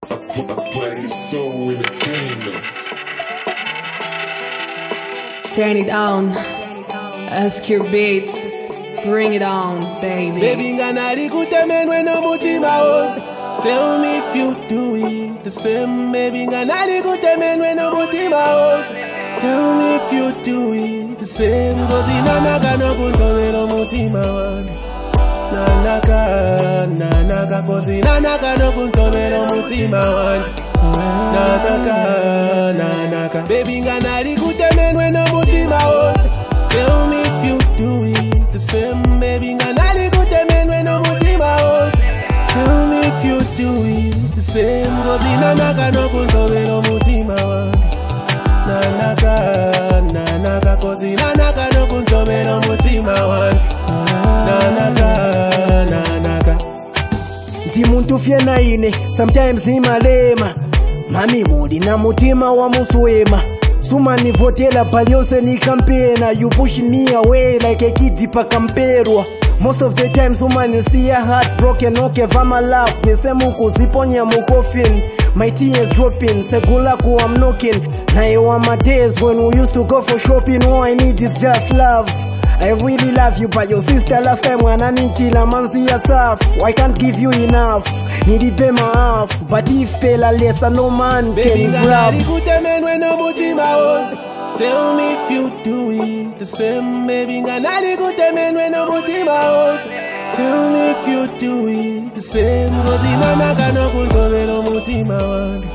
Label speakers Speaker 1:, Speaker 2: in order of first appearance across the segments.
Speaker 1: Play Soul Entertainment.
Speaker 2: Turn it on. SQ Beats. Bring it on, baby.
Speaker 3: Baby, nganali kutemenwe no mutima wose. Tell me if you do it the same. Baby, nganali kutemenwe no mutima wose. Tell me if you do it the same. Cause inanaka no kuntome no mutima wangu. Nanaka, cause inanaka no kuntome no mutima wangu. Nanaka, baby, nganali kutemenwe no mutima wose. Tell me if you do it the same. Baby, nganali kutemenwe no mutima wose. Tell me if you do it the same. Cause inanaka no kuntome no mutima wangu. Nanaka, cause inanaka no kuntome no mutima wangu. Nanaka.
Speaker 4: Ndi muntu fyena ine, sometimes ni malema. Mami mudi na mutima wa muswema. Suma ni votela paliose ni kampena. You pushing me away like a kid pa kamperwa. Most of the time suma ni see a heart broken. Okay, vama laugh, nisemu kuziponya mukofin. My tears dropping, segula ku I'm knocking. Na ewa my days when we used to go for shopping. All I need is just love. I really love you, but your sister last time when I need till manzi yourself. I can't give you enough, need to pay my half. But if pay la less, no man can grab.
Speaker 3: Tell me if you do it the same. Baby, nganali kutemenwe no mutima wose. Tell me if you do it the same. Cause inanaka no kuntome no mutima wangu.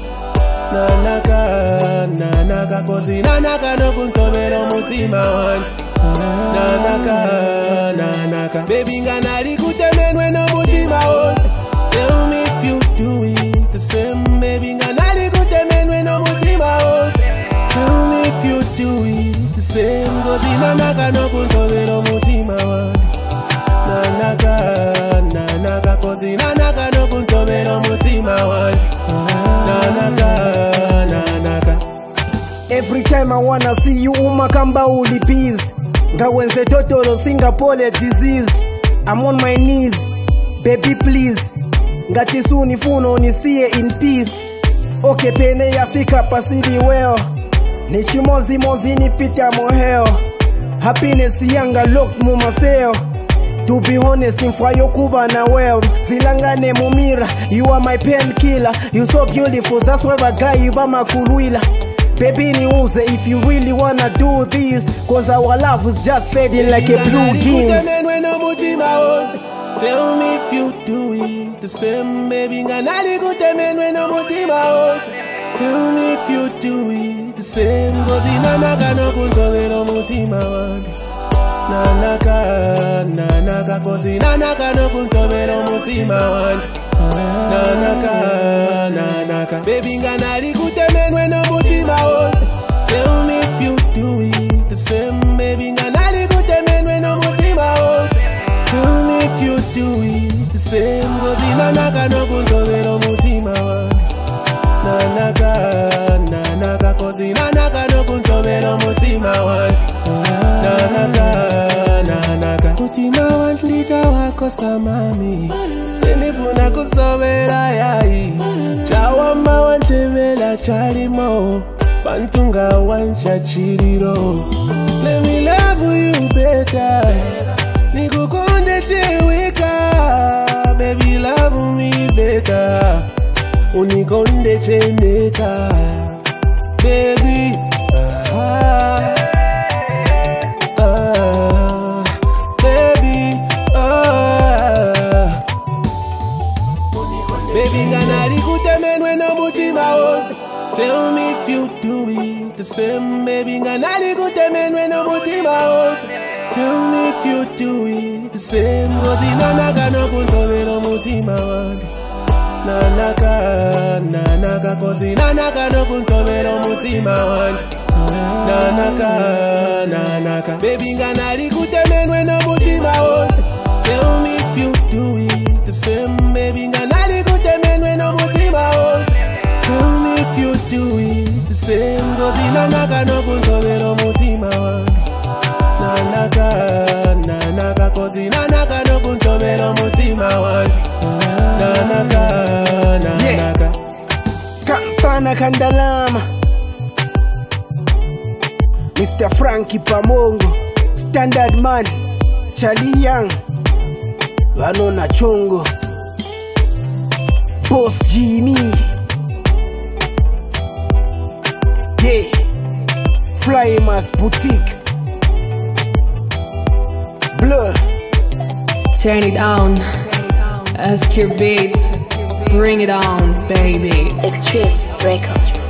Speaker 3: Nanaka, cause inanaka no kuntome no mutima wangu. Nanaka, baby, nganali kutemenwe no mutima wose. Tell me if you do it the same. Baby, nganali kutemenwe no mutima wose. Tell me if you do it the same. Cause inanaka no kuntome no mutima wangu. Nanaka, cause inanaka no kuntome no mutima wangu. Nanaka.
Speaker 4: Every time I wanna see you umakamba ulipiz. Ngawenze totoro Singapore disease. I'm on my knees, baby please. Ngati suni funo nisiye in peace. Okay pene yafika pasili well. Nichimozi nipita moheo. Happiness yanga lock mumaseo. To be honest, mfwayo kuba na well. Zilangane mumira, you are my painkiller. You so beautiful, that's why a guy you makulwila. Baby niuze if you really wanna do this. Cause our love is just fading like a blue jeans.
Speaker 3: Tell me if you do it the same. Baby, nganali kutemenwe no mutima wose. Tell me if you do it the same. Cause inanaka no kuntome no mutima wangu. Nanaka, cause inanaka no kuntome no mutima wangu. Nanaka, baby, nganali kutemenwe no mutima wose. Tell me if you do it the same. Baby, nganali kutemenwe no mutima wose. Tell me if you do it the same. Cause inanaka no kuntome no mutima wangu. Nanaka, cause inanaka no kuntome no mutima wangu. Nanaka, mutima wangu nitawakosa mami. Senifuna kusobera yai. Chawamba wanchemela charimo. Bantunga wancha chiriro. Let me love you better. Nikukonde cheweka. Baby love me better. Unikonde cheneka. Baby Baby, nganali kutemenwe no mutima wose. Tell me if you do it the same. Baby, nganali kutemenwe no mutima wose. Tell me if you do it the same. Cause inanaka no kuntome no mutima wangu. Nanaka, cause inanaka no kuntome no mutima wangu. Nanaka, baby, nganali kutemenwe no mutima wose. Tell me if you do it the same. Baby, nganali kutemenwe no mutima wose. Tell me if you do it the same. Cause inanaka no kuntome no mutima wangu. Nanaka, cause inanaka no kuntome no mutima wangu. Nanaka.
Speaker 4: kana kandalama. Mr. Frankie Pamongo, Standard Man, Charlie Young, Vanona Chongo, Boss Jimmy, yeah, Flymas Boutique, Blur.
Speaker 2: Turn it on. SQ Beats. Bring it on, baby.
Speaker 5: Extreme Records.